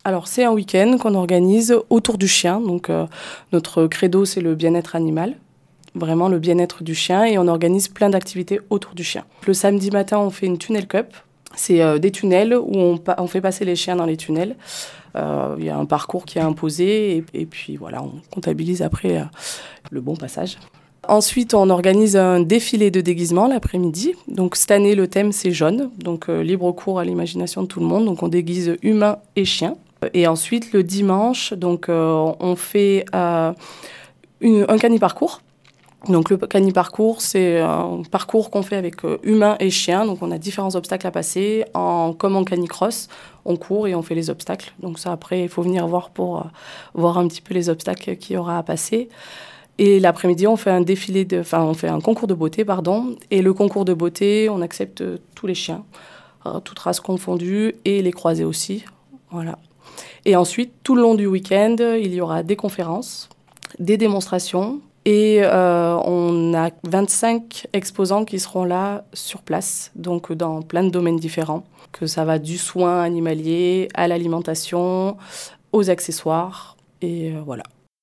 Alors, c'est un week-end qu'on organise autour du chien. Donc, notre credo, c'est le bien-être animal. Vraiment le bien-être du chien. Et on organise plein d'activités autour du chien. Le samedi matin, on fait une tunnel cup. C'est des tunnels où on fait passer les chiens dans les tunnels. Il y a un parcours qui est imposé. Et puis, voilà, on comptabilise après le bon passage. Ensuite, on organise un défilé de déguisement l'après-midi. Donc, cette année, le thème, c'est jaune. Donc, libre cours à l'imagination de tout le monde. Donc, on déguise humains et chiens. Et ensuite, le dimanche, donc, on fait un cani-parcours. Donc, le cani-parcours, c'est un parcours qu'on fait avec humains et chiens. Donc, on a différents obstacles à passer. Comme en canicross, on court et on fait les obstacles. Donc, ça, après, il faut venir voir pour voir un petit peu les obstacles qu'il y aura à passer. Et l'après-midi, on fait on fait un concours de beauté, pardon. Et le concours de beauté, on accepte tous les chiens, toutes races confondues, et les croisés aussi. Voilà. Et ensuite, tout le long du week-end, il y aura des conférences, des démonstrations. Et on a 25 exposants qui seront là sur place, donc dans plein de domaines différents. Que ça va du soin animalier à l'alimentation, aux accessoires, et voilà.